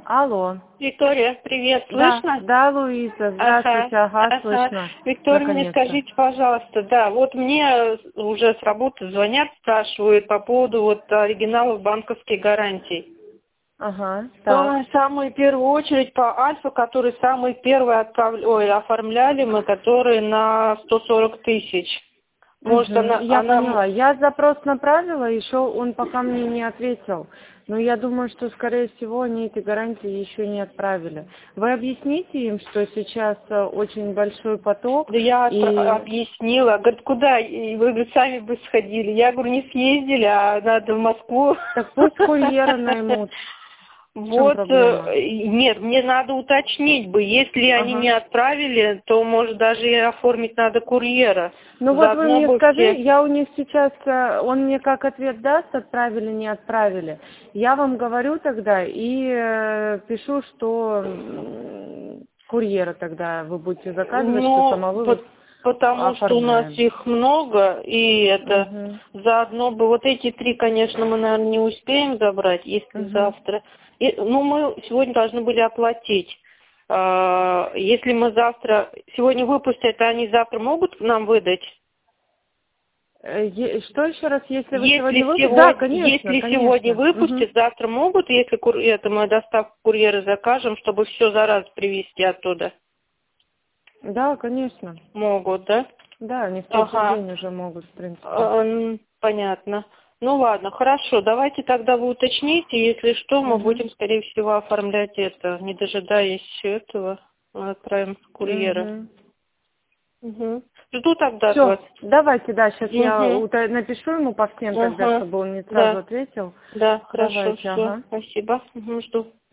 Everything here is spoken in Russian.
Алло. Виктория, привет, Да, слышно? да, Луиза, здравствуйте, ага, слышно. Виктория, мне Наконец-то. скажите, пожалуйста, да, вот мне уже с работы звонят, спрашивают по поводу вот оригиналов банковских гарантий. Ага, так. Самую первую очередь по Альфа, который самый первый оформляли мы, который на 140 тысяч. Может, Я поняла. Я запрос направила, еще он пока мне не ответил. Но я думаю, что, скорее всего, они эти гарантии еще не отправили. Вы объясните им, что сейчас очень большой поток. Да я И объяснила. Говорит, куда? И вы говорит, сами бы сходили. Я говорю, не съездили, а надо в Москву. так пусть курьера наймут. В чем Вот, проблема? нет, мне надо уточнить бы. Если они не Ага. отправили, то, может, даже и оформить надо курьера. Ну вот вы Заодно мне бы скажи, все... я у них сейчас, он мне как ответ даст, отправили, не отправили. Я вам говорю тогда и пишу, что курьера тогда вы будете заказывать, что Ну, самовывоз потому что у нас оформляем. их много, и это Угу. заодно бы... Вот эти 3, конечно, мы, наверное, не успеем забрать, если Угу. завтра... Ну, мы сегодня должны были оплатить. Если мы завтра... Сегодня выпустят, то они завтра могут нам выдать? Что еще раз, если вы Если сегодня выпустите? Да, сегодня, конечно, если сегодня конечно. Угу. выпустят, завтра могут, если это мы доставку курьера закажем, чтобы все за раз привезти оттуда? Да, конечно. Могут, да? Да, они в тот же Ага. день уже могут, в принципе. Понятно. Ну ладно, хорошо. Давайте тогда вы уточните, если что, мы Угу. будем, скорее всего, оформлять это, не дожидаясь этого, мы отправим курьера. Угу. Угу. Жду тогда от Все, вас. давайте, да, сейчас я Угу. напишу ему по всем тогда, Ага. чтобы он мне сразу Да. ответил. Да, хорошо, Давайте, все. ага. Спасибо. Угу, жду.